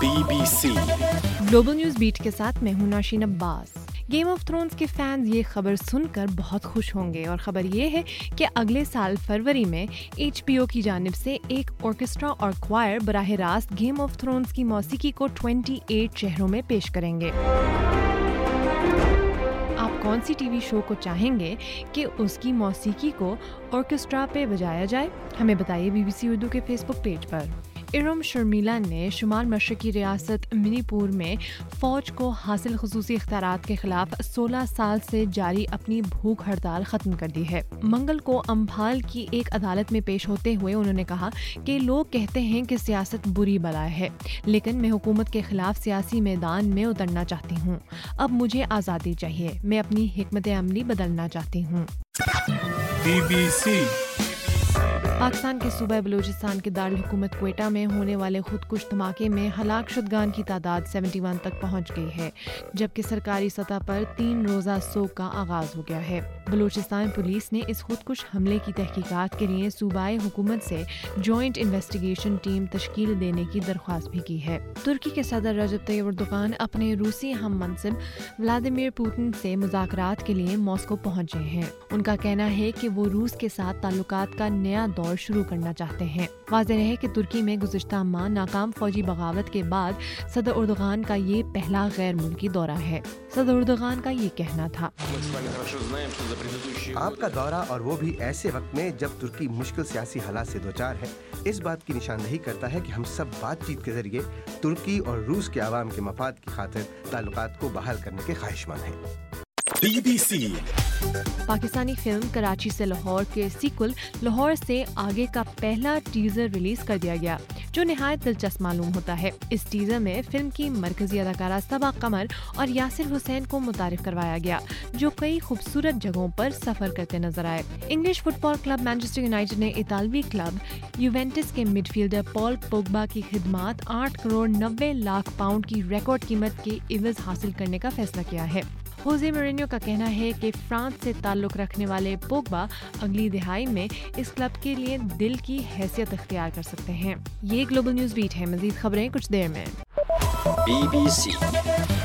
BBC global news beat के साथ मैं हूं Nasheen Abbas. Game of Thrones के फैंस ये खबर सुनकर बहुत खुश होंगे और खबर ये है कि अगले साल फरवरी में HBO की जानिब से एक ऑर्केस्ट्रा और क्वायर बराह रास्त गेम ऑफ थ्रोन्स की मौसीकी को 28 शहरों में पेश करेंगे। आप कौन सी टीवी शो को चाहेंगे कि उसकी मौसीकी को ऑर्केस्ट्रा पे बजाया जाए? हमें बताइए BBC उर्दू के फेसबुक पेज पर। इरम शर्मिला ने शुमाल मशरकी रियासत मणिपुर में फ़ौज को हासिल खुसूसी इख्तियारात के खिलाफ 16 साल से जारी अपनी भूख हड़ताल ख़त्म कर दी है। मंगल को अम्फाल की एक अदालत में पेश होते हुए उन्होंने कहा कि लोग कहते हैं कि सियासत बुरी बला है, लेकिन मैं हुकूमत के खिलाफ सियासी मैदान में उतरना चाहती हूँ। अब मुझे आज़ादी चाहिए, मैं अपनी हिकमत अमली बदलना चाहती हूँ। BBC पाकिस्तान के सूबा बलूचिस्तान के दारुल हुकूमत क्वेटा में होने वाले खुदकुश धमाके में हलाक शुदगान की तादाद 71 तक पहुंच गई है, जबकि सरकारी सतह पर 3 रोज़ा सोग का आगाज हो गया है। बलूचिस्तान पुलिस ने इस खुदकुश हमले की तहकीकात के लिए सूबाई हुकूमत से जॉइंट इन्वेस्टिगेशन टीम तश्कील देने की दरख्वास्त भी की है। तुर्की के सदर रजब तैयब एर्दोगान अपने रूसी हम मनसिब व्लादिमीर पुतिन से मुज़ाकरात के लिए मॉस्को पहुंचे हैं। उनका कहना है कि वो रूस के साथ ताल्लुकात का नया दौर शुरू करना चाहते हैं। वाज़ेह है कि तुर्की में गुज़िश्ता माह नाकाम फौजी बगावत के बाद सदर एर्दोगान का ये पहला गैर मुल्की दौरा है। सदर एर्दोगान का ये कहना था, आपका दौरा और वो भी ऐसे वक्त में जब तुर्की मुश्किल सियासी हालात से दोचार है, इस बात की निशानदही करता है कि हम सब बातचीत के जरिए तुर्की और रूस के आवाम के मफाद की खातिर ताल्लुकात को बहाल करने के ख्वाहिशमंद हैं। BBC पाकिस्तानी फिल्म कराची से लाहौर के सीक्वल लाहौर से आगे का पहला टीजर रिलीज कर दिया गया, जो निहायत दिलचस्प मालूम होता है। इस टीजर में फिल्म की मरकजी अदाकारा सबा कमर और यासिर हुसैन को मुतारिफ करवाया गया, जो कई खूबसूरत जगहों पर सफर करते नजर आए। English football club Manchester United ने इतालवी क्लब यूवेंटस के मिडफील्डर पॉल पोग्बा की खिदमात 8 करोड़ 90 लाख पाउंड की रिकॉर्ड कीमत के इवज हासिल करने का फैसला किया है। होजे मोरिन्यो का कहना है कि फ्रांस से ताल्लुक रखने वाले पोग्बा अगली दिहाई में इस क्लब के लिए दिल की हैसियत इख्तियार कर सकते हैं। ये ग्लोबल न्यूज़ बीट है। मज़ीद खबरें कुछ देर में। BBC